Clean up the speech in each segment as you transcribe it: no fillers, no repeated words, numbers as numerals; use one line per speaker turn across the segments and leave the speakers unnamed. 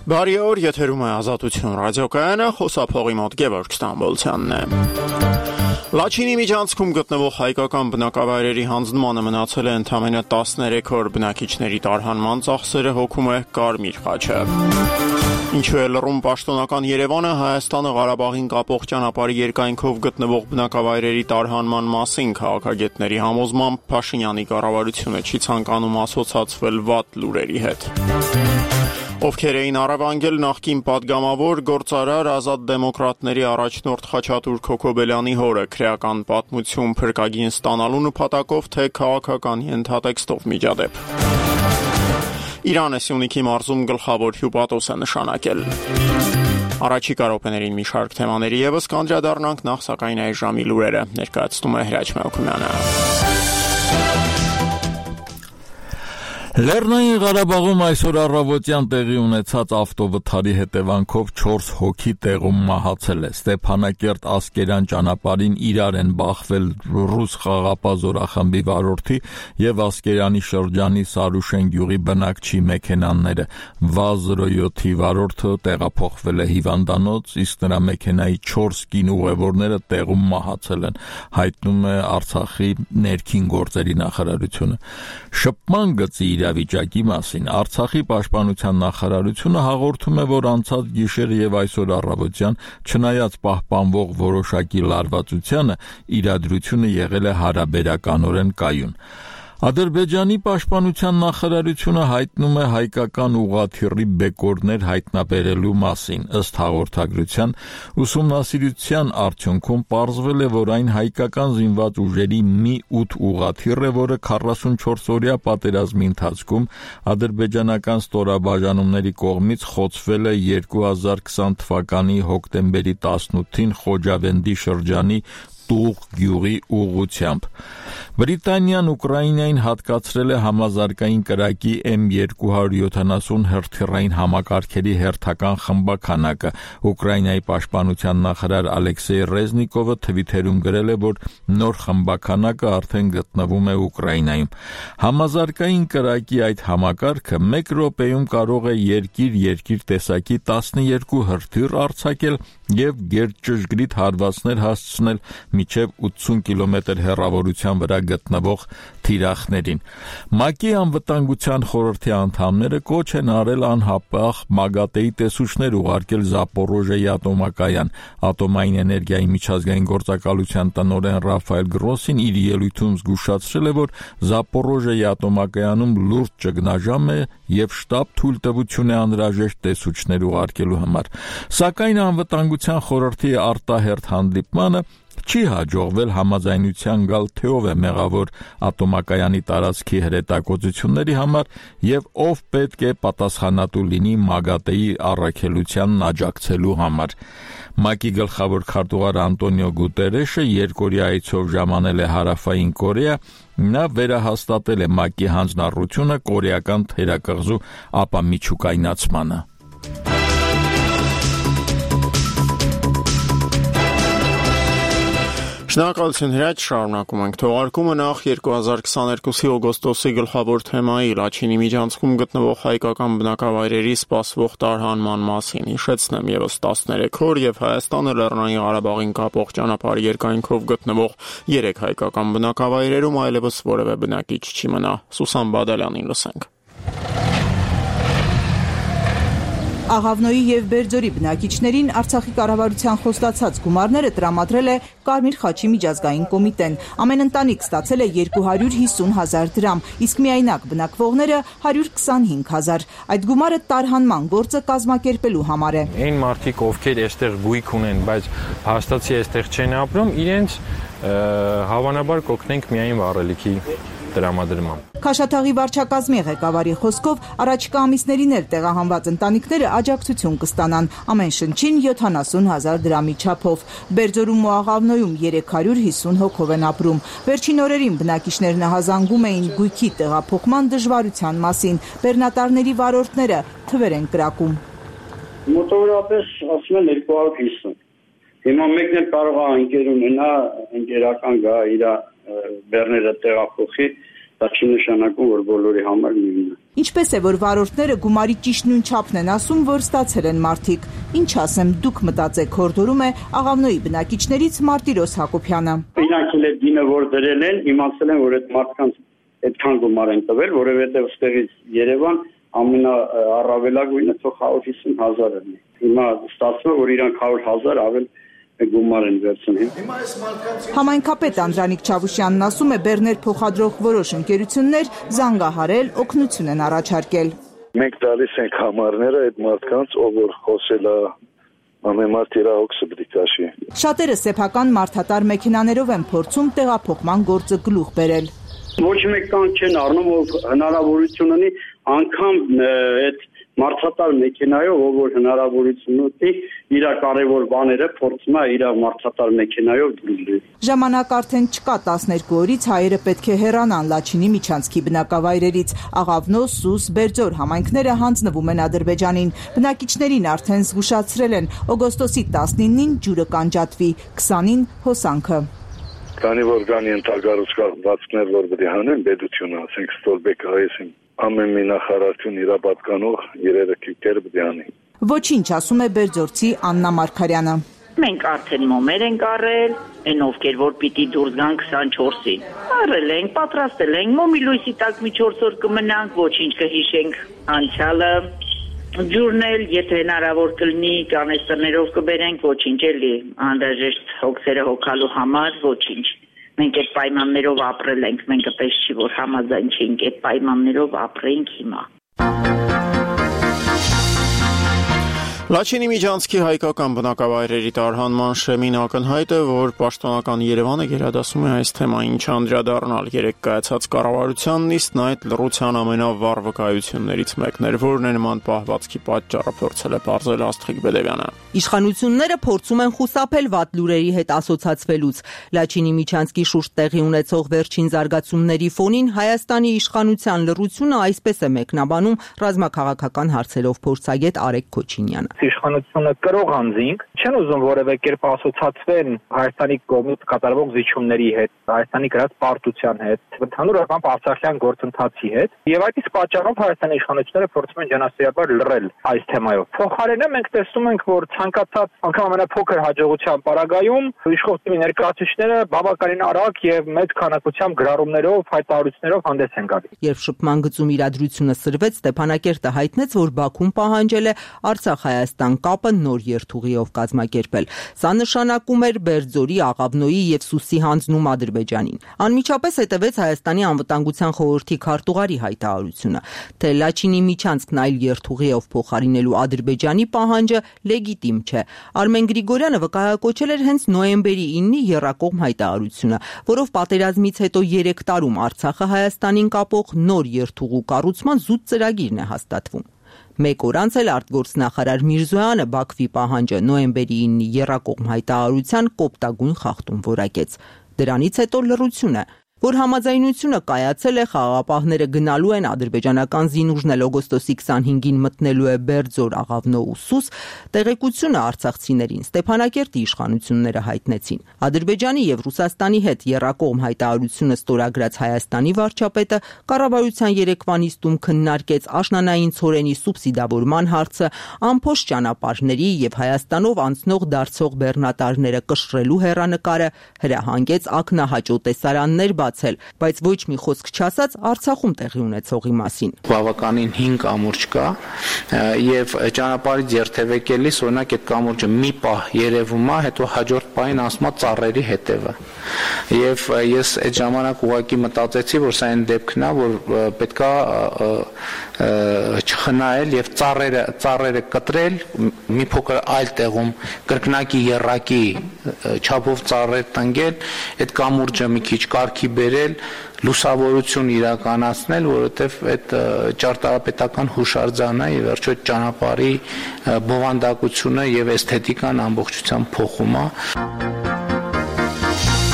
Բարի օր, եթերում է Ազատություն ռադիոկայանը, խոսափողի մոտ Գևորգ Ստամբոլցյանն է։ Լաչինի միջանցքում գտնվող հայկական բնակավայրերի հանձնմանը մնացել է ընդամենը 13 օր, բնակիչների տարհանման ծախսերը հոգում է Կարմիր խաչը։ Ինչու է լռում պաշտոնական Երևանը Հայաստանը Ղարաբաղին կապող ճանապարհի երկայնքով գտնվող բնակավայրերի տարհանման մասին քաղաքագետների համոզմամբ Փաշինյանի կառավարությունը չի ցանկանում ասոցացվել վատ լուրերի հետ։ Ովքեր էին առավանգել նախկին падգամավոր գործարար Ազատ դեմոկրատների առաջնորդ Խաչատուր Քոքոբելյանի հորը քրեական պատմություն փրկագին ստանալու նպատակով, թե քաղաքական ենթատեքստով միջադեպ։ Իրանը Սյունիքի մարզում գլխավոր հյուպատոս է նշանակել։ Առաջիկա րոպեներին մի շարք թեմաների եւս կանդրադառնանք, նախ սակայն այս ժամի լուրերը ներկայացնում է Հրաչ Մելքումյանը։
Լեռնային Ղարաբաղում այսօր առավոտյան տեղի ունեցած ավտովթարի հետևանքով 4 հոգի տեղում մահացել է։ Ստեփանակերտ Ասկերան ճանապարհին իրար են բախվել ռուս խաղապահ զորախմբի վարորդի եւ Ասկերանի շրջանի Սարուշեն գյուղի բնակչի մեքենաները։ ՎԱԶ-07-ի վարորդը տեղափոխվել է հիվանդանոց, իսկ նրա մեքենայի 4 կին ուղևորները տեղում մահացել են, հայտնում է Արցախի ներքին գործերի նախարարությունը։ Շփման գծի իրավիճակի մասին Արցախի պաշտպանության նախարարությունը հաղորդում է, որ անցած գիշերը եւ այսօր առավոտյան, չնայած պահպանվող որոշակի լարվածությանը, իրադրությունը եղել է հարաբերականորեն կայուն։ Ադրբեջանի պաշտպանության նախարարությունը հայտնում է հայկական ուղղաթիռի բեկորներ հայտնաբերելու մասին։ Ըստ հաղորդագրության, ուսումնասիրության արդյունքում պարզվել է, որ այն հայկական զինված ուժերի մի 8 ուղղաթիռ է, որը 44-օրյա պատերազմի ընթացքում ադրբեջանական ստորաբաժանումների կողմից խոցվել է 2020 թվականի հոկտեմբերի 18-ին Խոջավենդի շրջանի Տուղ գյուղի ուղղությամբ։ Բրիտանիան Ուկրաինային հատկացրել է համազարգային կրակի M270 հրթիռային համակարգերի հերթական խմբաքանակը։ Ուկրաինայի պաշտպանության նախարար Ալեքսեյ Ռեզնիկովը թվիթերում գրել է, որ նոր խմբաքանակը արդեն գտնվում է Ուկրաինայում։ Համազարգային կրակի այդ համակարգը 1 րոպեում կարող է երկիր տեսակի 12 հրթիռ արձակել եւ գերճշգրիտ հարվածներ հասցնել մինչև 80 կիլոմետր հեռավորության վրա գտնվող թիրախներին։ ՄԱԿ-ի անվտանգության խորհրդի անդամները կոչ են արել անհապաղ ՄԱԳԱՏԵ-ի տեսուչներ ուղարկել Զապորոժիայի ատոմակայան։ Ատոմային էներգիայի միջազգային գործակալության տնօրեն Ռաֆայել Գրոսին իր ելույթում զգուշացրել է, որ Զապորոժիայի ատոմակայանում լուրջ ճգնաժամ է եւ շտապ թույլտվություն է անհրաժեշտ տեսուչներ ուղարկելու համար։ Սակայն անվտանգության խորհրդի արտահերթ հանդիպմանը չի հաջողվել համաձայնության գալ, թե ով է մեղավոր ատոմակայանի տարածքի հրետակոծությունների համար եւ ով պետք է պատասխանատու լինի ՄԱԳԱՏԵ-ի առաքելությանն աջակցելու համար։ ՄԱԿ-ի գլխավոր քարտուղար Անտոնիո Գուտերեշը երկօրյա այցով ժամանել է Հարավային Կորեա։ Նա վերահաստատել է ՄԱԿ-ի հանձնառությունը կորեական թերակղզու ապամիջուկայնացմանը։
Շնորհակալություն Հրաչ, շարունակում ենք թողարկումը նախ 2022-ի օգոստոսի գլխավոր թեմայի Լաչինի միջանցքում գտնվող հայկական բնակավայրերի սպասվող տարհանման մասին։ Հիշեցնեմ, եւս 13 օր եւ Հայաստանը Լեռնային Ղարաբաղին կապող ճանապարհի երկայնքով գտնվող 3 հայկական բնակավայրերում այլևս որևէ բնակիչ չի մնա։ Սուսան Բադալյանին լսենք։
Աղավնոյի եւ Բերձորի բնակիչներին Արցախի կառավարության խոստացած գումարները տրամադրել է Կարմիր խաչի միջազգային կոմիտեն։ Ամեն ընտանիք ստացել է 250,000 դրամ, իսկ միայնակ բնակվողները 125,000։ Այդ գումարը տարհանման գործը կազմակերպելու համար է։
Այն մարդիկ, ովքեր այստեղ գույք ունեն, բայց հաստատի այստեղ չեն ապրում, իրենց հավանաբար կօգնենք միայն վառելիքի տրամադրմամբ։
Քաշաթաղի վարչակազմի ղեկավարի խոսքով առաջիկա ամիսներին էլ տեղահանված ընտանիքները աջակցություն կստանան ամեն շնչին 70,000 դրամի չափով։ Բերձորում ու Աղավնոյում 350 հոգով են ապրում։ Վերջին օրերին բնակիչներն ահազանգում էին գույքի տեղափոխման դժվարության մասին։ Բեռնատարների վարորդները թվեր են կրակում։
Մոտավորապես ասում են 250։ Հիմա մեկն էլ կարող է ընկեր ունենա, ընկերական գա իր բեռները տեղափոխի, դա չի նշանակում, որ բոլորի համար նույնն է։
Ինչպես է, որ վարորդները գումարի ճիշտ նույն չափն են ասում, որ ստացել են մարդիկ։ Ինչ ասեմ, դուք մտածեք, հորդորում է Աղավնոյի բնակիչներից Մարտիրոս Հակոբյանը։
Իրանք էլ այդ դինը որ դրել են, իմացել են, որ այդ մարդկանց այդքան գումար են տվել, որովհետև ստեղից Երևան ամենաառավելագույնը թող 150,000 է։ Հիմա ստացվում է, որ իրանք 100,000 ավել գումար են վերցնել։
Համայնքապետ Անդրանիկ Չավուշյանն ասում է, բեռներ փոխադրող որոշ ընկերություններ զանգահարել, օգնություն են առաջարկել։
Մենք տալիս ենք համարները այդ մարդկանց, ով որ խոսել է ամեն մարդ իր օքսը պիտի քաշի։
Շատերը սեփական մարդատար մեքենաներով են փորձում տեղափոխման գործը գլուխ բերել։
Ոչ մեկ կան չեն առնում, ով հնարավորություն ունի անգամ այդ մարդատար մեքենայով, ով որ հնարավորություն ունի, իր կարևոր բաները փորձում է իր մարդատար մեքենայով դուրս։
Ժամանակ արդեն չկա 12 օրից հայերը պետք է հեռանան Լաչինի միջանցքի բնակավայրերից։ Աղավնո, Սուս, Բերձոր համայնքները հանձնվում են Ադրբեջանին։ Բնակիչներին արդեն զգուշացրել են օգոստոսի 19-ին ջուրը կանջատվի, 20-ին հոսանքը։
Քանի որ կան ենթակառուցվածքներ, որ պետք է հանեն պետությունը, ասենք Ստոլբեկը այսին ամեն մի նախարարություն իր պատկանող իրերը քիքերը պետք է անի։
Ոչինչ, ասում է Բերձորցի Աննա Մարգարյանը։
Մենք արդեն մոմեր ենք առել, այն ովքեր որ պիտի դուրս գան 24-ին։ Առել ենք, պատրաստել ենք, մոմի լույսի տակ մի 4 օր կմնանք, ոչինչ կհիշենք անցյալը։ Ջուրն էլ, եթե հնարավոր կլինի, կանեստերներով կբերենք, ոչինչ էլի, անհրաժեշտ հոգսերը հոգալու համար, ոչինչ։ Մենք այդ պայմաններով ապրել ենք, մենք պես չի, որ համաձայն չենք այդ պայմաններով ապրենք հիմա։
Լաչինի միջանցքի հայկական բնակավայրերի տարհանման շեմին ակնհայտ է, որ պաշտոնական Երևանը գերադասում է այս թեմային չանդրադառնալ։ Երեկ կայացած կառավարության նիստն այդ լռության ամենավառ վկայություններից մեկն էր, որն է նման պահվածքի պատճառը փորձել է պարզել Աստղիկ Բեդևյանը։
Իշխանությունները փորձում են խուսափել վատ լուրերի հետ ասոցացվելուց։ Լաչինի միջանցքի շուրջ տեղի ունեցող վերջին զարգացումների ֆոնին Հայաստանի իշխանության լռությունը այսպես է մեկնաբանում ռազմաքաղաքական հարցերով փորձագետ Արեգ Քոչինյանը։
Իշխանությունը կրող անձինք չեն ուզում որևէ կերպ ասոցացվեն Հայաստանի կողմից կատարվող զիջումների հետ, Հայաստանի գրած պարտության հետ, ընդհանուր առմամբ արցախյան գործընթացի հետ, եւ այդ իսկ պատճառով Հայաստանի իշխանությունները փորձում են ջանասիրաբար լռել այս թեմայով։ Փոխարենը մենք տեսնում ենք, որ ցանկացած անգամ ամենափոքր հաջողության պարագայում իշխող թիմի ներկայացուցիչները բավականին արագ եւ մեծ քանակությամբ գրառումներով, հայտարարություններով հանդես են գալիս։
Երբ շփման գծում իրադրությունը սրվեց, Ստեփանակերտը հայտնեց, որ Բաքուն պահանջել է Արցախ-Հայաստան կապը նոր երթուղիով կազմակերպել։ Սա նշանակում էր Բերձորի, Աղավնոյի եւ Սուսի հանձնում Ադրբեջանին։ Անմիջապես հետևեց Հայաստանի անվտանգության խորհրդի քարտուղարի հայտարարությունը, թե Լաչինի միջանցքն այլ երթուղիով փոխարինելու Ադրբեջանի պահանջը լեգիտիմ չէ։ Արմեն Գրիգորյանը վկայակոչել էր հենց նոյեմբերի 9-ի եռակողմ հայտարարությունը, որով պատերազմից հետո 3 տարում Արցախը Հայաստանին կապող նոր երթուղու կառուցման զուտ ծրագիրն է հաստատվում։ Մեկ օր անց էլ արտգործնախարար Միրզոյանը Բաքվի պահանջը նոյեմբերի 9-ի եռակողմ հայտարարության կոպտագույն խախտում որակեց։ Դրանից հետո լռություն է, որ համաձայնությունը կայացել է, խաղաղապահները գնալու են, ադրբեջանական զինուժն էլ օգոստոսի 25-ին մտնելու է Բերձոր, Աղավնո ու Սուս, տեղեկությունը արցախցիներին Ստեփանակերտի իշխանությունները հայտնեցին։ Ադրբեջանի եւ Ռուսաստանի հետ եռակողմ հայտարարությունը ստորագրած Հայաստանի վարչապետը կառավարության երեկվա նիստում քննարկեց աշնանային ցորենի սուբսիդավորման հարցը, անփոշ ճանապարհների եւ Հայաստանով անցնող դարձող բեռնատարները կշռելու հեռանկարը, հրահանգեց ակնահաճո տեսարաններ բայց ոչ մի խոսք չասաց Արցախում տեղի ունեցողի մասին։
Բավականին 5 կամուրջ կա եւ ճանապարհից երթևեկելիս օրինակ այդ կամուրջը մի պահ երևում է, հետո հաջորդ պահին ասում է ծառերի հետևը։ Եվ ես այդ ժամանակ ուղղակի մտածեցի, որ սա այն դեպքն է, որ պետքա չխնայել եւ ծառերը կտրել մի փոքր այլ տեղում կրկնակի երակի չափով ծառեր տնկել, այդ կամուրջը մի քիչ կարգի բերել, լուսավորություն իրականացնել, որովհետև այդ ճարտարապետական հուշարձանն է եւ վերջո ճանապարհի բովանդակությունը եւ էսթետիկան ամբողջությամբ փոխում է։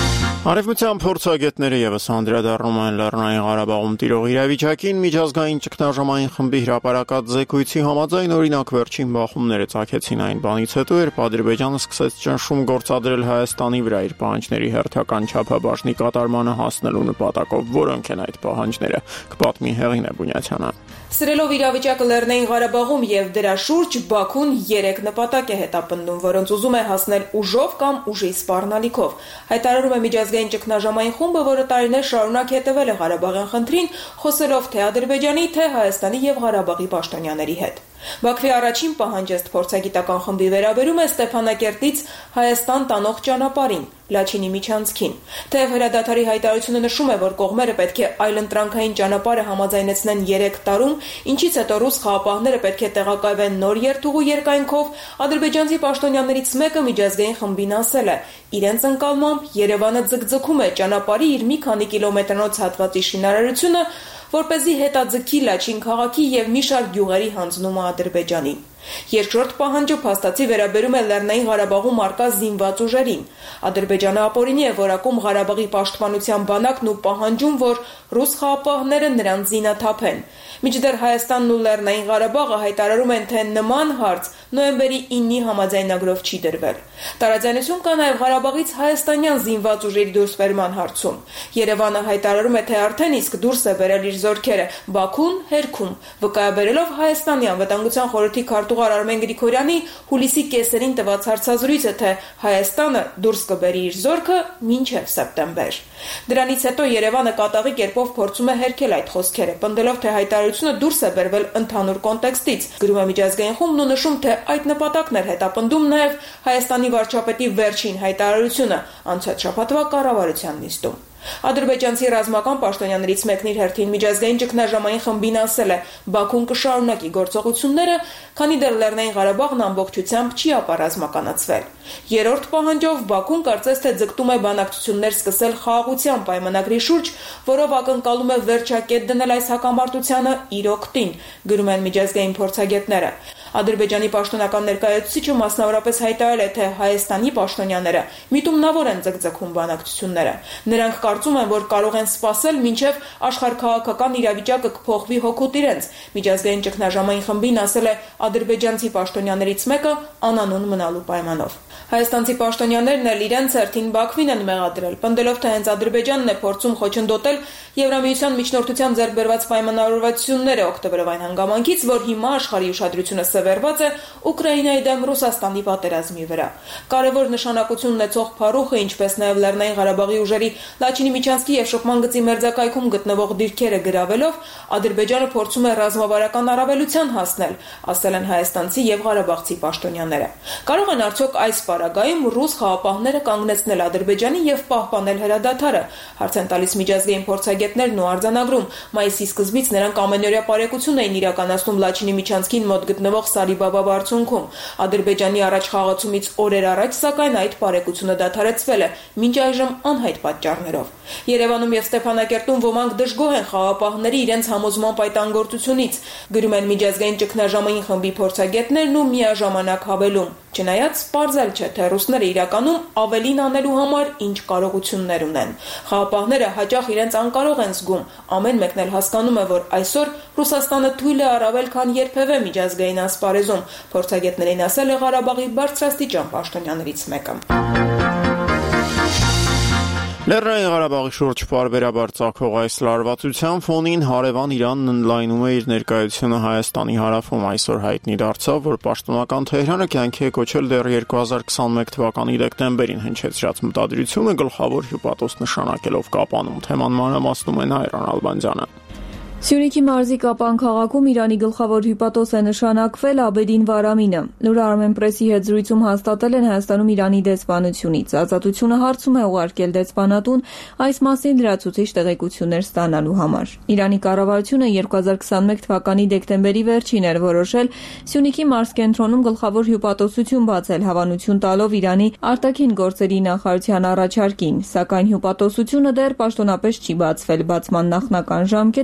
Արևմտյան փորձագետները եւս անդրադառնում են Լեռնային Ղարաբաղում տիրող իրավիճակին միջազգային ճգնաժամային խմբի հրապարակած զեկույցի համաձայն օրինակ վերջին բախումները ցակեցին այն բանից հետո, երբ Ադրբեջանը սկսեց ճնշում գործադրել Հայաստանի վրա իր պահանջների հերթական չափաբաժնի կատարմանը հասնելու նպատակով, որոնք են այդ պահանջները, կպատմի Հեղինե Բունյացյանը։
Սրելով իրավիճակը Լեռնային Ղարաբաղում եւ դրա շուրջ Բաքուն 3 նպատակ է հետապնդում, որոնց ուզում է հասնել ուժով կամ ուժի սպառնալիքով։ Հայտարարում է միջազգային ճգնաժամային խումբը, որը տարիներ շարունակ հետևել է Ղարաբաղյան խնդրին, խոսելով թե Ադրբեջանի, թե Հայաստանի եւ Ղարաբաղի պաշտոնյաների հետ։ Բաքվի առաջին պահանջը փորձագիտական խմբի վերաբերում է Ստեփանակերտից Հայաստան տանող ճանապարհին, Լաչինի միջանցքին։ Թեև հրադադարի հայտարարությունը նշում է, որ կողմերը պետք է այլընտրանքային ճանապարհը համաձայնեցնեն 3 տարում, ինչից հետո ռուս խաղապահները պետք է տեղակայվեն նոր երթուղու երկայնքով, ադրբեջանցի պաշտոնյաներից մեկը միջազգային խմբին ասել է. իրենց ընկալմամբ Երևանը ձգձգում է ճանապարհի իր մի քանի կիլոմետրանոց հատվածի շինարարությունը, որպեսզի հետաձգի Լաչին քաղաքի եւ մի շարք գյուղերի հանձնումը Ադրբեջանին։ Երկրորդ պահանջը փաստացի վերաբերում է Լեռնային Ղարաբաղում արկա զինված ուժերին։ Ադրբեջանը ապօրինի է որակում Ղարաբաղի պաշտպանության բանակն ու պահանջում, որ ռուս խաղապահները նրան զինաթափեն։ Մինչդեռ Հայաստանն ու Լեռնային Ղարաբաղը հայտարարում են, թե նման հարց նոյեմբերի 9-ի համաձայնագրով չի դրվել։ Տարաձայնություն կա նաև Ղարաբաղից հայաստանյան զինված ուժերի դուրսբերման հարցում։ Երևանը հայտարարում է, թե արդեն իսկ դուրս է բերել իր զորքերը, Բաքուն հերքում, վկայաբերելով Հայաստանի անվտանգության խորհրդի քարտուղար Արմեն Գրիգորյանի հուլիսի կեսերին տված հարցազրույցը, թե Հայաստանը դուրս կբերի իր զորքը մինչև սեպտեմբեր։ Դրանից հետո Երևանը կատաղի կերպով փորձում է հերքել այդ խոսքերը, պնդելով, թե հայտարարությունը դուրս է բերվել ընդհանուր կոնտեքստից։ Գրում է միջազգային խումբն ու նշում, թե այդ նպատակն էր հետապնդում նաև Հայաստանի վարչապետի վերջին հայտարարությունը անցած շաբաթվա կառավարության նիստում։ Ադրբեջանցի ռազմական պաշտոնյաներից մեկն իր հերթին միջազգային ճգնաժամային խմբին ասել է. Բաքուն կշարունակի գործողությունները, քանի դեռ Լեռնային Ղարաբաղն ամբողջությամբ չի ապառազմականացվել։ Երրորդ պահանջով Բաքուն կարծես թե ձգտում է բանակցություններ սկսել խաղաղության պայմանագրի շուրջ, որով ակնկալում է վերջակետ դնել այս հակամարտությանը իր օգտին, գրում են միջազգային փորձագետները։ Ադրբեջանի պաշտոնական ներկայացուցիչը մասնավորապես հայտարարել է, թե Հայաստանի պաշտոնյաները միտումնավոր են ձգձգում բանակցությունները։ Նրանք կարծում են, որ կարող են սպասել, մինչև աշխարհքաղաքական իրավիճակը կփոխվի հօգուտ իրենց։ Միջազգային ճգնաժամային խմբին ասել է ադրբեջանցի պաշտոնյաներից մեկը անանուն մնալու պայմանով։ Հայաստանցի պաշտոնյաներն էլ իրենց հերթին Բաքվին են մեղադրել, պնդելով, թե հենց Ադրբեջանն է փորձում խոչընդոտել Եվրամիության միջնորդության ձեռք բերված պայմանավորվածությունները օգտվելով այն հանգամանքից, որ հիմա աշխարհի ուշադրությունը սևեռված է Ուկրաինայի դեմ Ռուսաստանի պատերազմի վրա։ Կարևոր նշանակություն ունեցող փառուխը, ինչպես նաև Լեռնային Ղարաբաղի ուժերի Լաչինի միջանցքի եւ Շփման գծի մերձակայքում գտնվող դիրքերը գրավելով, Ադրբեջանը փորձում է ռազմավարական առավելության հասնել, ասել են հայաստանցի եւ ղարաբաղցի պաշտոնյաները։ Կարող են արդյոք այս պարագայում ռուս խաղապահները կանգնեցնել Ադրբեջանի եւ պահպանել հրադադարը, հարց են տալիս միջազգային փորձագետներն ու արձանագրում։ Մայիսի սկզբից նրանք ամենօրյա պարեկություն էին իրականացնում Լաչինի միջանցքին մոտ գտնվող Սարիբաբա բարձունքում։ Ադրբեջանի առաջ խաղացումից օրեր առաջ, սակայն այդ պարեկությունը դադարեցվել է, մինչ այժմ անհայտ պատճառներով։ Երևանում եւ Ստեփանակերտում ոմանք դժգոհ են խաղապահների իրենց համոզման պայտանգործությունից, գրում են միջազգային ճգնաժամային խմբի փորձագետներն ու միաժամանակ հավելում. Չնայած պարզել չէ, թե ռուսները իրականում ավելին անելու համար ինչ կարողություններ ունեն։ Խաղապահները հաճախ իրենց անկարող են զգում, ամեն մեկն էլ հասկանում է, որ այսօր Ռուսաստանը թույլ է առավել, քան երբևէ միջազգային ասպարեզում, փորձագետներին ասել է Ղարաբաղի բարձրաստիճան պաշտոնյաներից մեկը։
Լեռնային Ղարաբաղի շուրջ պարբերաբար ծագող այս լարվածության ֆոնին հարևան Իրանն ընդլայնում է իր ներկայությունը Հայաստանի հարավում։ Այսօր հայտնի դարձավ, որ պաշտոնական Թեհրանը կյանքի է կոչել դեռ 2021 թվականի դեկտեմբերին հնչեցրած մտադրությունը գլխավոր հյուպատոս նշանակելով Կապանում։ Թեման մանրամասնում է Նայրան Ալբանդյանը։
Սյունիքի մարզի Կապան քաղաքում Իրանի գլխավոր հյուպատոս է նշանակվել Աբեդին Վարամինը։ Լուրը Armenpress-ի հետ զրույցում հաստատել են Հայաստանում Իրանի դեսպանությունից։ Ազատությունը հարցում է ուղարկել դեսպանատուն այս մասին լրացուցիչ տեղեկություններ ստանալու համար։ Իրանի կառավարությունը 2021 թվականի դեկտեմբերի վերջին էր որոշել Սյունիքի մարզկենտրոնում գլխավոր հյուպատոսություն բացել, հավանություն տալով Իրանի արտաքին գործերի նախարարության առաջարկին, սակայն հյուպատոսությունը դեռ պաշտոնապես չի բացվել։ Բացման նախնական ժամկետը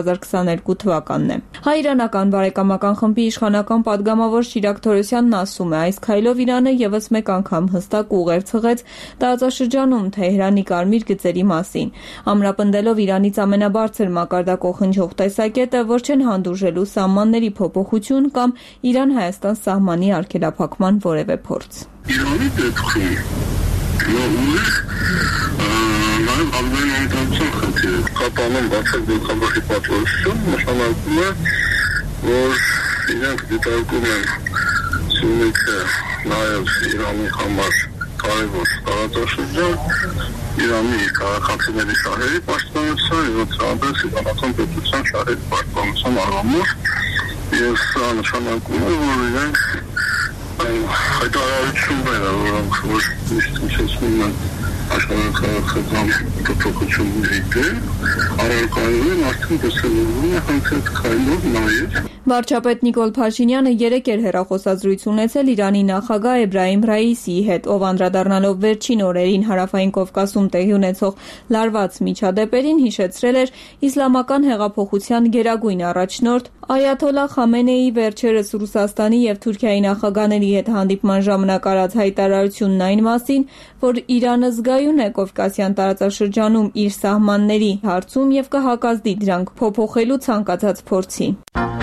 2022 թվականն է։ Հայ-իրանական բարեկամական խմբի իշխանական падգամավոր Շիրակ Թորոսյանն ասում է, այս քայլով Իրանը եւս մեկ անգամ հստակ ուղեր ցղեց տարածաշրջանում Թեհրանի կարմիր գծերի մասին, ամրապնդելով Իրանից ամենաբարձր մակարդակով խնջող տեսակետը, որ չեն հանդուրժելու սահմանների փոփոխություն կամ Իրան-Հայաստան սահմանի արգելափակման որևէ փորձ։
Իրանի դեպքում ուղիղ նաև ազգային անվտանգության խնդիրը կատարում բացակ գլխավորի պատվիրություն նշանակում է, որ իրենք դիտարկում են Սյունիքը նաև Իրանի համար կարևոր տարածաշրջան, Իրանի քաղաքացիների շահերի պաշտպանության եւ ցանկացած իրանական պետության շահերի պաշտպանության առումով եւ սա նշանակում է, որ իրենք հայտարարությունները, որոնք որ միշտ են աշխարհակաղակական փոփոխությունների դեմ, առարկայում արդեն դասավորվում է հանդեպ քայլով նաև։
Վարչապետ Նիկոլ Փաշինյանը երեկ էր հեռախոսազրույց ունեցել Իրանի նախագահ Էբրահիմ Ռայիսիի հետ, ով անդրադառնալով վերջին օրերին Հարավային Կովկասում տեղի ունեցող լարված միջադեպերին, հիշեցրել էր իսլամական հեղափոխության գերագույն առաջնորդ Այաթոլլահ Խամենեիի վերջերս Ռուսաստանի եւ Թուրքիայի նախագահների հետ հանդիպման ժամանակ արած հայտարարությունն այն մասին, որ Իրանը զգայուն է Կովկասյան տարածաշրջանում իր սահմանների հարցում եւ կհակազդի դրանք փոփոխելու ցանկացած փորձի։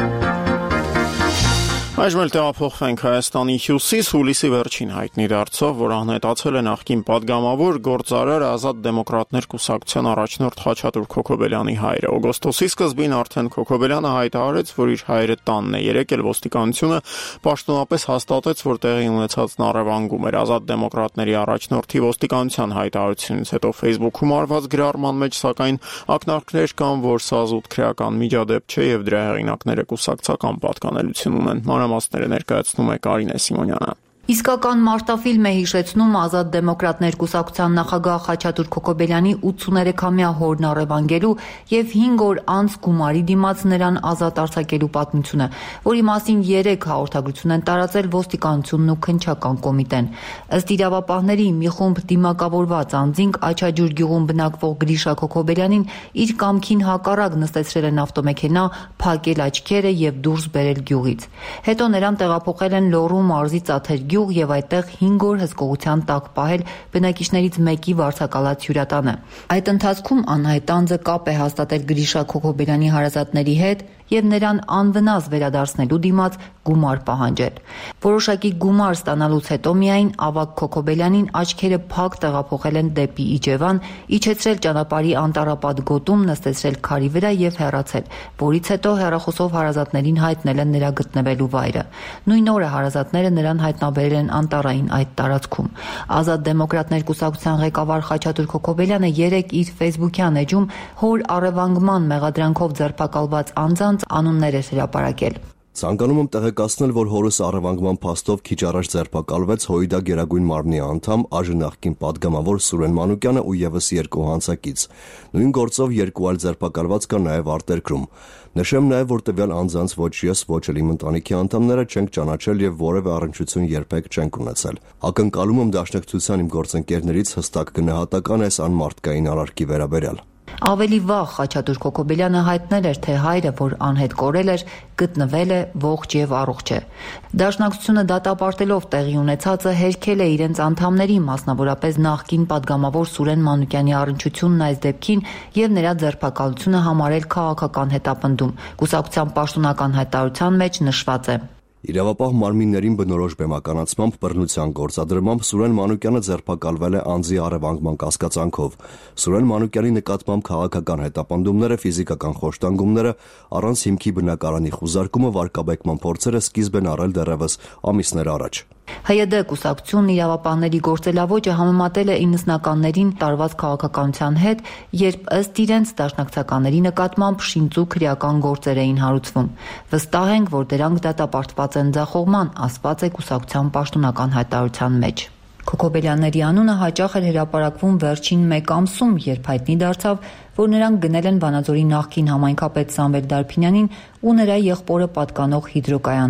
Այժմ էլ տեղափոխվենք Հայաստանի հյուսիս, հուլիսի վերջին հայտնի դարձավ, որ անհետացել է նախկին падգամավոր գործարար Ազատ դեմոկրատներ կուսակցության առաջնորդ Խաչատուր Քոքոբելյանի հայրը։ Օգոստոսի սկզբին արդեն Քոքոբելյանը հայտարարեց, որ իր հայրը տանն է։ Երեկ էլ ոստիկանությունը պաշտոնապես հաստատեց, որ տեղի ունեցածն առևանգում էր։ Ազատ դեմոկրատների առաջնորդի ոստիկանության հայտարարությունից հետո Facebook-ում արված գրառման մեջ սակայն ակնարկներ կան, որ սա զուտ քրեական միջադեպ չէ եւ դրա հեղինակները կուսակցական պատկանելություն ունեն։ Մանրամասները ներկայացնում է Կարինե Սիմոնյանը։
Իսկական մարտաֆիլմ է հիշեցնում Ազատ դեմոկրատներ կուսակցության նախագահ Խաչատուր Քոքոբելյանի 83-ամյա հորն առևանգելու եւ 5 օր անց գումարի դիմաց նրան ազատ արձակելու պատմությունը, որի մասին 3 հաղորդագրություն են տարածել ոստիկանությունն ու քննչական կոմիտեն։ Ըստ իրավապահների, մի խումբ դիմակավորված անձինք Աչաջուր գյուղում բնակվող Գրիշա Քոքոբելյանին իր կամքին հակառակ նստեցրել են ավտոմեքենա, փակել աչքերը եւ դուրս բերել գյուղից։ Հետո նրան տեղափոխել են Լոռու մարզի Ծաթեր եւ այդտեղ 5 օր հսկողության տակ պահել բնակիչներից մեկի վարձակալած հյուրատանը։ Այդ ընթացքում անհայտ անձը կապ է հաստատել Գրիշա Քոքոբելյանի հարազատների հետ եւ նրան անվնաս վերադարձնելու դիմաց գումար պահանջել։ Որոշակի գումար ստանալուց հետո միայն Ավագ Քոքոբելյանին աչքերը փակ տեղափոխել են դեպի Իջևան, իջեցրել ճանապարհի անտառապատ գոտում, նստեցրել քարի վրա եւ հեռացել, որից հետո հեռախոսով հարազատներին հայտնել են նրա գտնվելու վայրը։ Նույն օրը հարազատները նրան հայտնաբերել են անտառային այդ տարածքում։ Ազատ դեմոկրատներ կուսակցության ղեկավար Խաչատուր Քոքոբելյանը երեկ իր Facebook-յան էջում հոր առևանգման մեղադրանքով ձերբակալված անձանց անուններ է հրապարակել։
Ցանկանում եմ տեղեկացնել, որ հորս առևանգման փաստով քիչ առաջ ձերբակալվեց ՀՅԴ Գերագույն մարմնի անդամ ԱԺ նախկին падգամավոր Սուրեն Մանուկյանը ու եւս 2 հանցակից։ Նույն գործով 2 այլ ձերբակալված կան նաեւ արտերկրում։ Նշեմ նաեւ, որ տվյալ անձանց ոչ ես, ոչ էլ իմ ընտանիքի անդամները չենք ճանաչել եւ որևէ առնչություն երբեք չենք ունեցել։ Ակնկալում եմ դաշնակցության իմ գործընկերներից հստակ գնահատական այս անմարդկային արարքի վերաբերյալ։
Ավելի վաղ Խաչատուր Քոքոբելյանը հայտնել էր, թե հայրը, որ անհետ կորել էր, գտնվել է ողջ եւ առողջ է։ Դաշնակցությունը դատապարտելով տեղի ունեցածը հերքել է իրենց անդամների, մասնավորապես նախկին падգամավոր Սուրեն Մանուկյանի առնչությունն այս դեպքին եւ նրա ձերբակալությունը համարել քաղաքական հետապնդում։ Կուսակցության պաշտոնական հայտարարության մեջ նշված է.
Իրավապահ մարմիններին բնորոշ բեմականացմամբ բռնության գործադրմամբ Սուրեն Մանուկյանը ձերբակալվել է անձի առևանգման կասկածանքով։ Սուրեն Մանուկյանի նկատմամբ քաղաքական հետապնդումները, ֆիզիկական խոշտանգումները, առանց հիմքի բնակարանի խուզարկումը, վարկաբեկման փորձերը սկիզբ են առել դեռևս ամիսներ առաջ։
ՀՅԴ կուսակցությունն իրավապահների գործելավոճը համեմատել է 90-ականներին տարված քաղաքականության հետ, երբ ըստ իրենց դաշնակցականների նկատմամբ շինծու քրեական գործեր էին հարուցվում։ Վստահ ենք, որ դրանք դատապարտված են ձախողման, ասված է կուսակցության պաշտոնական հայտարարության մեջ։ Քոքոբելյանների անունը հաճախ էր հրապարակվում վերջին 1 ամսում, երբ հայտնի դարձավ, որ նրանք գնել են Վանաձորի նախկին համայնքապետ Սամվել Դարփինյանին ու նրա եղբորը պատկանող հիդրոկայանը։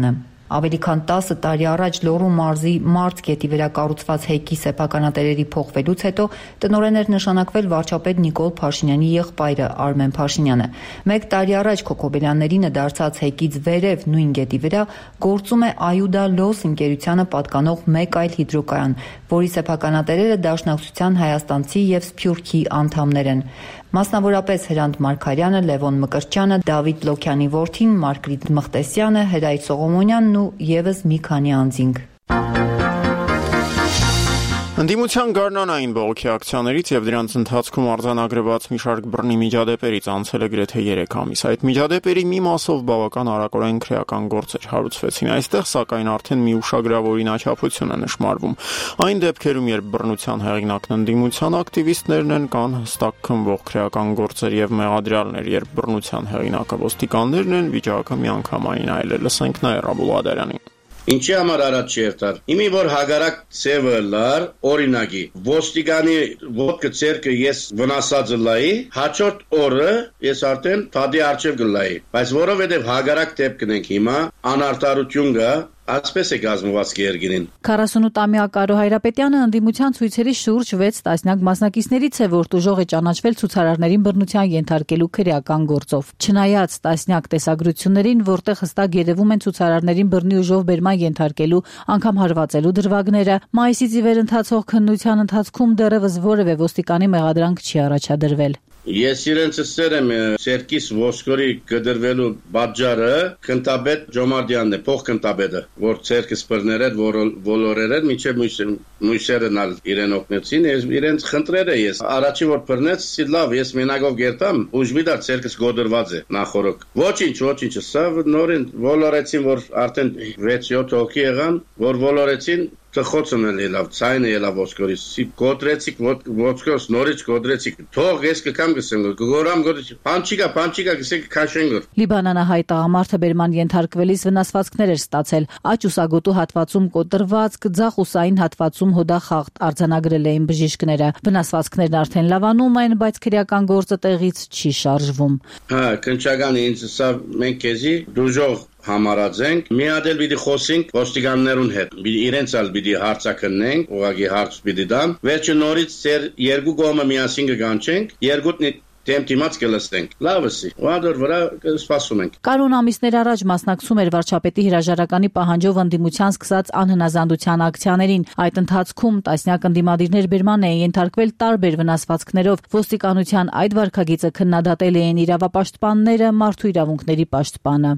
Ավելի քան 10 տարի առաջ Լոռու մարզի Մարտ գետի վրա կառուցված հեքի սեփականատերերի փոխվելուց հետո տնօրեն էր նշանակվել վարչապետ Նիկոլ Փաշինյանի եղբայրը Արմեն Փաշինյանը։ 1 տարի առաջ Քոքոբելյաններինը դարձած հեկից վերև նույն գետի վրա գործում է Այուդա Լոս ընկերությանը պատկանող մեկ այլ հիդրոկայան, որի սեփականատերերը Դաշնակցության հայաստանցի եւ Սփյուռքի անդամներ են։ Մասնավորապես Հրանտ Մարգարյանը, Լևոն Մկրտչյանը, Դավիթ Լոքյանի որդին, Մարգրիտ Մղտեսյանը, Հրայր Սողոմոնյանն ու եւս մի քանի անձինք։
Ընդդիմության գարնանային բողոքի ակցիաներից եւ դրանց ընթացքում արձանագրված մի շարք բռնի միջադեպերից անցել է գրեթե 3 ամիս։ Այդ միջադեպերի մի մասով բավական արագորեն քրեական գործեր հարուցվեցին այստեղ, սակայն արդեն մի ուշագրավ օրինաչափություն է նշмарվում։ Այն դեպքերում, երբ բռնության հեղինակն ընդդիմության ակտիվիստներն են, կան հստակ քննվող քրեական գործեր եւ մեղադրյալներ, երբ բռնության հեղինակը ոստիկաններն են, վիճակը միանգամայն այլ է։ Լսենք Նաիրա Բուլադարյանին։
Ինչի համար առաջ չերտար։ Իմի որ հագարակ ծևը լար, օրինակի, ոստիկանի ոտքը ցերկը ես վնասած լայի, հաջորդ օրը ես արդեն թադի արչև գլայի։ Բայց որովհետև հագարակ դեպքն ենք հիմա, անարտարություն կա, Ասպես է գազմված գերգինին։
48-ամյա Կարո Հայրապետյանը ընդդիմության ցույցերի շուրջ 6 տասնյակ մասնակիցներից է, որ տուժող է ճանաչվել ցուցարարներին բռնության ենթարկելու քրեական գործով։ Չնայած տասնյակ տեսագրություններին, որտեղ հստակ երևում են ցուցարարներին բռնի ուժով բերման ենթարկելու, անգամ հարվածելու դրվագները, մայիսից ի վեր ընթացող քննության ընթացքում դեռևս որևէ ոստիկանի մեղադրանք չի առաջադրվել։
Ես իրենց սերեմ Սերկիս ոսկորի գդրվելու բաժարը քնտաբեդ Ջոմարդյանն է, փոխքնտաբեդը, որ ցերկս բռներեր, ոլորերեր, միջև մույսերն ալ իրեն օգնեցին, իրենց խնդրերը ես առաջի որ բռնեց, լավ, ես մենակով գերտամ, ուժմի դար ցերկս գոդրված է նախորոք։ Ոչինչ, սա նորեն ոլորեցին, որ արդեն 6-7 հոգի եղան, որ ոլորեցին Խոցն էլ ելավ, ցայնը ելավ ոսկորից, կոտրեցիք ոսկորս նորից կոտրեցիք, թող ես կկամ գսեմ, գորամ գորի, պանչիկա գսեք քաշենգոր։
Լիբանանահայ տղամարդը բերման ենթարկվելիս վնասվածքներ էր ստացել, աջ ուսագոտու հատվածում կոտրվածք, ձախ ուսային հատվածում հոդախաղտ արձանագրել էին բժիշկները։ Վնասվածքներն արդեն լավանում են, բայց քրեական գործը տեղից չի շարժվում։
Հա, քնչագանը ինձ սա մենք քեզի դուժող համարածենք, մի հատ էլ պիտի խոսենք ոստիկաններուն հետ։ Իրենց ալ պիտի հարցակնենք, ուղղակի հարց պիտի դան։ Վերջը նորից ծեր երկու կողմը միասին կգանչենք, երկուտն դեմտիմաց կլստենք։ Լավսի, ուադոր վրա սպասում ենք։
Կարոն ամիսներ առաջ մասնակցում էր վարչապետի հրաժարականի պահանջով ընդդիմության սկսած անհնազանդության ակցիաներին։ Այդ ընթացքում տասնյակ ընդդիմադիրներ բերման էին ենթարկվել տարբեր վնասվածքներով։ Ոստիկանության այդ վարքագիծը քննադատել էին իրավապաշտպանները, մարդու իրավունքների պաշտպանը։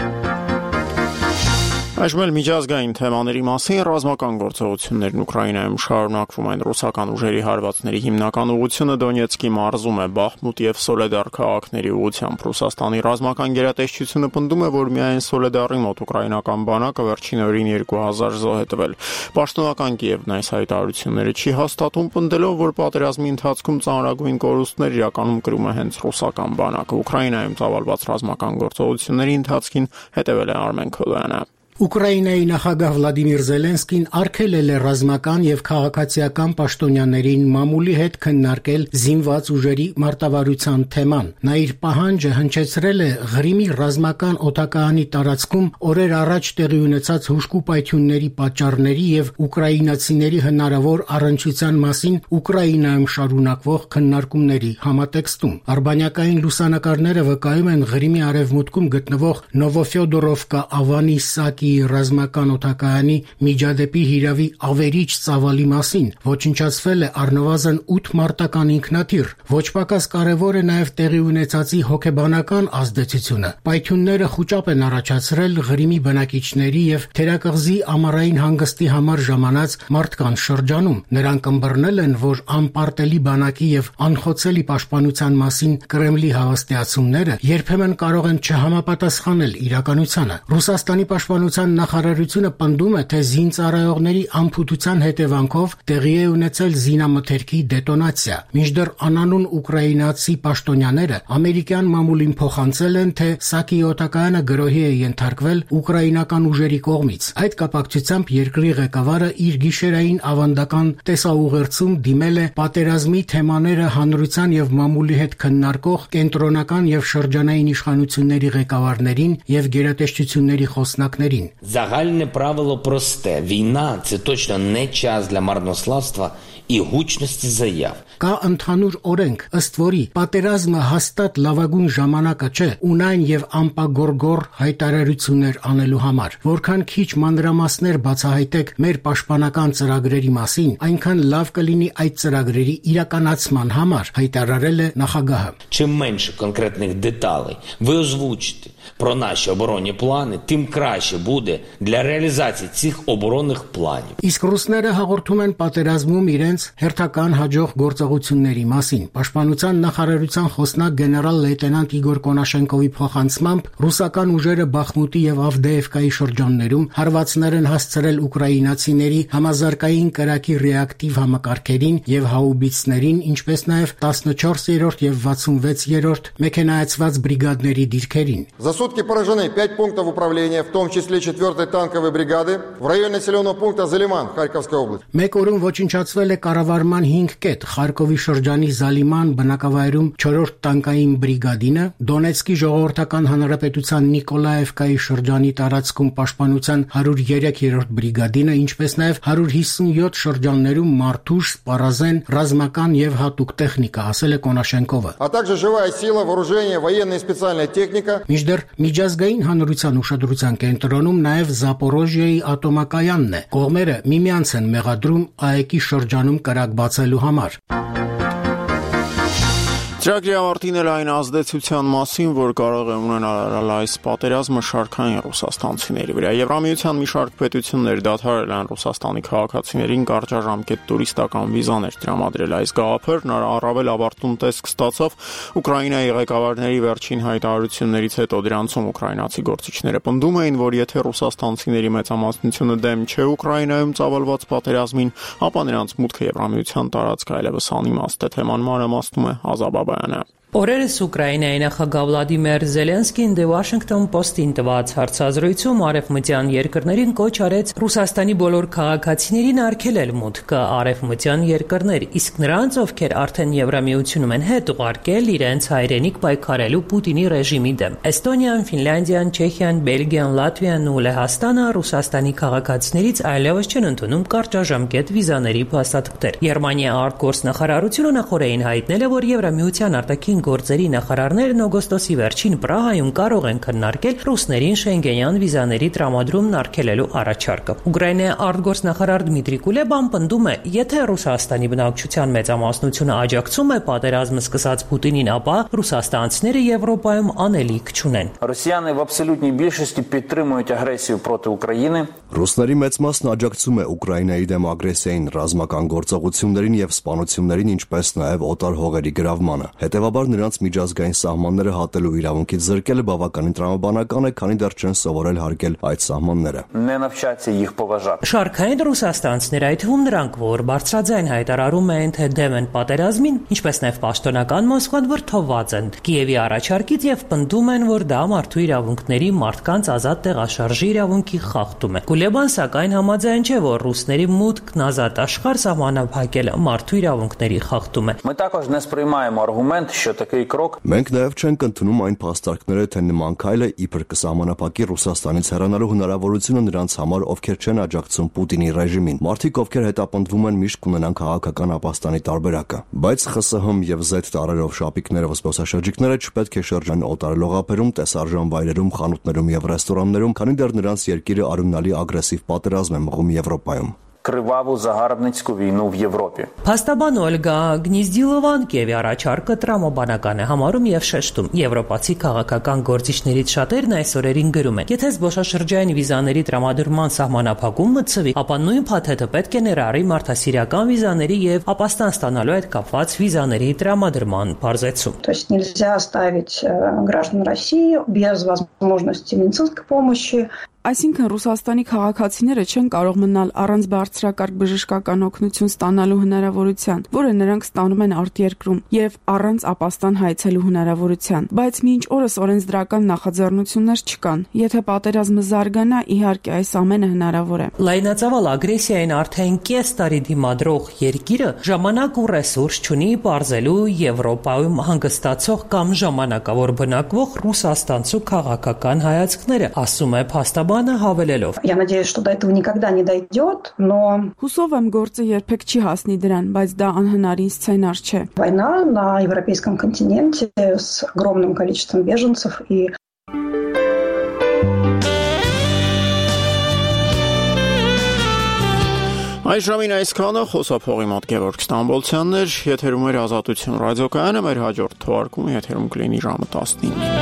Այժմ էլ միջազգային թեմաների մասին ռազմական գործողություններն Ուկրաինայում շարունակվում են ռուսական ուժերի հարվածների հիմնական ուղղությունը Դոնեցկի մարզում է Բախմուտ եւ Սոլեդար քաղաքների ուղղությամբ Ռուսաստանի ռազմական գերատեսչությունը պնդում է, որ միայն Սոլեդարի մոտ ուկրաինական բանակը վերջին օրին 2000 զոհ է տվել։ Պաշտոնական Կիևն այս հայտարարությունները չի հաստատում, պնդելով, որ պատերազմի ընթացքում ծանրագույն կորուստներ իրականում կրում է հենց ռուսական բանակը։ Ուկրաինայում ծավալված ռազմական գործողությունների ընթացքին հետևել է Արմեն Քոլոյանը։
Ուկրաինայի նախագահ Վլադիմիր Զելենսկին արգելել է ռազմական եւ քաղաքացիական պաշտոնյաներին մամուլի հետ քննարկել զինված ուժերի մարտավարության թեման։ Նա իր պահանջը հնչեցրել է Ղրիմի ռազմական օդակայանի տարածքում օրեր առաջ տեղի ունեցած հուժկու պայթյունների պատճառների եւ ուկրաինացիների հնարավոր առնչության մասին Ուկրաինայում շարունակվող քննարկումների համատեքստում։ Արբանյակային լուսանկարները վկայում են Ղրիմի արևմուտքում գտնվող Նովոֆյոդորովկա ավանի Սակի ռազմական օդակայանի միջադեպի հիրավի ավերիչ ծավալի մասին ոչնչացվել է առնվազն 8 մարտական ինքնաթիռ։ Ոչ պակաս կարևոր է նաև տեղի ունեցածի հոգեբանական ազդեցությունը։ Պայթյունները խուճապ են առաջացրել Ղրիմի բնակիչների եւ թերակղզի ամառային հանգստի համար ժամանած մարդկանց շրջանում։ Նրանք ըմբռնել են, որ անպարտելի բանակի եւ անխոցելի պաշտպանության մասին Կրեմլի հավաստիացումները երբեմն կարող են չհամապատասխանել իրականությանը։ Ռուսաստանի պաշտպանության նախարարությունը պնդում է, թե զինծառայողների անփութության հետևանքով տեղի է ունեցել զինամթերքի դետոնացիա։ Մինչդեռ անանուն ուկրաինացի պաշտոնյաները ամերիկյան մամուլին փոխանցել են, թե Սակի օդակայանը գրոհի է ենթարկվել ուկրաինական ուժերի կողմից։ Այդ կապակցությամբ երկրի ղեկավարը իր գիշերային ավանդական տեսաուղերձում դիմել է պատերազմի թեմաները հանրության եւ մամուլի հետ քննարկող կենտրոնական եւ շրջանային իշխանությունների ղեկավարներին եւ գերատեսչությունների խոսնակներին։ մասին։
Загальне правило просте. Війна – це точно не час для марнославства і гучності заяв.
Կա ընդհանուր օրենք, ըստ որի պատերազմը հաստատ լավագույն ժամանակը չէ ունայն եւ ամպագորգոր հայտարարություններ անելու համար։ Որքան քիչ մանրամասներ բացահայտեք մեր պաշտպանական ծրագրերի մասին, այնքան լավ կլինի այդ ծրագրերի իրականացման համար, հայտարարել է նախագահը։
Чим менше конкретних деталей ви озвучите про наші оборонні плани, тим краще буде для реалізації цих оборонних планів.
Իսկ ռուսները հաղորդում են պատերազմում իրենց հերթական հաջող գործողությունների մասին։ Պաշտպանության նախարարության խոսնակ գեներալ լեյտենանտ Իգոր Կոնաշենկովի փոխանցմամբ ռուսական ուժերը Բախմուտի եւ Ավդեևկայի շրջաններում հարվածներ են հասցրել ուկրաինացիների համազարգային կրակի ռեակտիվ համակարգերին եւ հաուբիցներին, ինչպես նաեւ 14-րդ եւ 66-րդ մեքենայացված բրիգադների դիրքերին։
За сутки поражены 5 пунктов управления, в том числе 4-й танковой бригады в районе населенного пункта Залиман, Харьковская область.
Մեկ օրում ոչնչացվել է կառավարման 5 կետ, Խարկովի շրջանի Զալիման բնակավայրում 4-րդ տանկային բրիգադինը, Դոնեցկի ժողովրդական հանրապետության Նիկոլաևկայի շրջանի տարածքում պաշտպանության 103-րդ բրիգադինը, ինչպես նաև 157 շրջաններում Մարտուշ, Սպարազեն, ռազմական եւ հատուկ տեխնիկա, ասել է Կոնաշենկովը։
А также живая сила, вооружение, военная и специальная техника.
Մինչդեռ միջազգային հանրության ուշադրության կենտրոնում նաև Զապորոժիայի ատոմակայանն է։ Կողմերը միմյանց են մեղադրում ԱԵԿ-ի շրջանում կրակ բացելու համար։
Ծրագրի ավարտին էլ այն ազդեցության մասին, որ կարող է ունենալ այս պատերազմը շարքային ռուսաստանցիների վրա։ Եվրամիության մի շարք պետություններ դադարել են Ռուսաստանի քաղաքացիներին կարճաժամկետ տուրիստական վիզաներ տրամադրել։ Այս գաղափարն առավել ավարտուն տեսք ստացավ Ուկրաինայի ղեկավարների վերջին հայտարարություններից հետո։ Դրանցում ուկրաինացի գործիչները պնդում էին, որ եթե ռուսաստանցիների մեծամասնությունը դեմ չէ Ուկրաինայում ծավալված պատերազմին, ապա նրանց մուտքը Եվրամիության տարածք այլևս անիմաստ է։ Թեման մանրամասնում է Ազաբաբայանը։
Օրերս Ուկրաինայի նախագահ Վլադիմիր Զելենսկին The Washington Post-ին տված հարցազրույցում արևմտյան երկրներին կոչ արեց Ռուսաստանի բոլոր քաղաքացիներին արգելել մուտքը արևմտյան երկրներ, իսկ նրանց, ովքեր արդեն Եվրամիությունում են հետ ուղարկել իրենց հայրենիք պայքարելու Պուտինի ռեժիմի դեմ։ Էստոնիան, Ֆինլանդիան, Չեխիան, Բելգիան, Լատվիան ու Լեհաստանը Ռուսաստանի քաղաքացիներից այլևս չեն ընդունում կարճաժամկետ վիզաների փաստաթղթեր։ Գերմանիայի արտգործնախարարությունը նախորդին հայտնել է, որ Եվրամիության արտաքին գործերի նախարարներն օգոստոսի վերջին Պրահայում կարող են քննարկել ռուսներին շենգենյան վիզաների տրամադրումն արգելելու առաջարկը։ Ուկրաինայի արտգործնախարար Դմիտրի Կուլեբան պնդում է, եթե Ռուսաստանի բնակչության մեծամասնությունը աջակցում է պատերազմը սկսած Պուտինին, ապա ռուսաստանցիները Եվրոպայում անելիք չունեն։
Ռուսիանը в абсолютной більшості підтримують агресію проти України։
Ռուսների մեծ մասն աջակցում է Ուկրաինայի դեմ ագրեսիային, ռազմական գործողություններին եւ սպանություններին, ինչպես նաեւ օտար հողերի գրավմանը։ Հետևաբար նրանց միջազգային սահմանները հատելու իրավունքից զրկելը բավականին տրամաբանական է, քանի դեռ չեն սովորել հարգել այդ սահմանները։
Не навчаться їх поважати։
Շարքային ռուսաստանցիներ, այդ թվում նրանք, որ բարձրաձայն հայտարարում են, թե դեմ են պատերազմին, ինչպես նաև պաշտոնական Մոսկվան վրդովված են Կիևի առաջարկից եւ պնդում են, որ դա մարդու իրավունքների, մարդկանց ազատ տեղաշարժի իրավունքի խախտում է։ Կուլեբան սակայն համաձայն չէ, որ ռուսների մուտքն ազատ աշխարհ սահմանափակելը մարդու իրավունքների խախտում է։
Ми також не сприймаємо аргумент, що такий крок
Մենք նաև չենք ընդունում այն փաստարկները, թե նման քայլը իբր կսահմանափակի Ռուսաստանից հեռանալու հնարավորությունը նրանց համար, ովքեր չեն աջակցում Պուտինի ռեժիմին։ Մարդիկ, ովքեր հետապնդվում են, միշտ կունենան քաղաքական ապաստանի տարբերակը։ Բայց ԽՍՀՄ եւ Z տարերով շապիկներով զբոսաշրջիկները չպետք է շրջան օտարելողափերում, տեսարժան վայրերում, խանութներում եւ ռեստորաններում, քանի դեռ նրանց երկիրը արյունալի ագրեսիվ պատերազմ է մղում Եվրոպայում։
криваву загарбницьку війну в Європі։
Փաստաբան Օլգա Գնիզդիլովան Կիևի առաջարկը տրամաբանական է համարում եւ շեշտում։ Եվրոպացի քաղաքական գործիչներից շատերն այս օրերին գրում են. եթե զբոսաշրջային վիզաների տրամադրման սահմանափակում մտցվի, ապա նույն փաթեթը պետք է ներառի մարդասիրական վիզաների եւ ապաստան ստանալու հետ կապված վիզաների տրամադրման բարձեցում։
То есть нельзя оставить граждан России без возможности медицинской помощи.
Այսինքն Ռուսաստանի քաղաքացիները չեն կարող մնալ առանց բարձրակարգ բժշկական օգնություն ստանալու հնարավորության, որը նրանք ստանում են արտերկրում, եւ առանց ապաստան հայցելու հնարավորության։ Բայց մինչ օրս օրենսդրական նախաձեռնություններ չկան։ Եթե պատերազմը զարգանա, իհարկե այս ամենը հնարավոր է։
Լայնածավալ ագրեսիային արդեն կես տարի դիմադրող երկիրը ժամանակ ու ռեսուրս չունի բարձելու Եվրոպայում հանգստացող կամ ժամանակավոր բնակվող ռուսաստանցու քաղաքական հայացքները, ասում է փաստաբան Բողոքմանը հավելելով.
Я надеюсь, что до этого никогда не дойдет, но
Հուսով եմ գործը երբեք չի հասնի դրան, բայց դա անհնարին սցենար չէ։
Война на европейском континенте с огромным количеством беженцев и
Այս ժամին այսքանը խոսափողի մոտ Գևորգ Ստամբոլցյանն էր, եթերում էր Ազատություն ռադիոկայանը, մեր հաջորդ թողարկումը եթերում կլինի ժամը 19-ին։